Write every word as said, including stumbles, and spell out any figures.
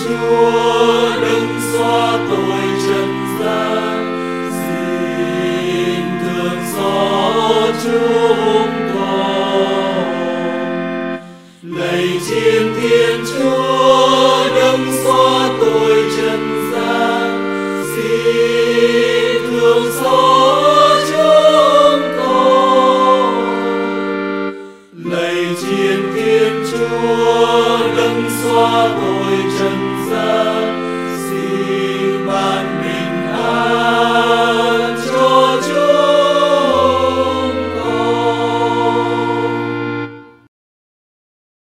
Chúa đấng xóa tội trần gian, xin thương xót chúng con. Lạy Thiên Thiên Chúa đấng xóa tội trần gian, xin thương xót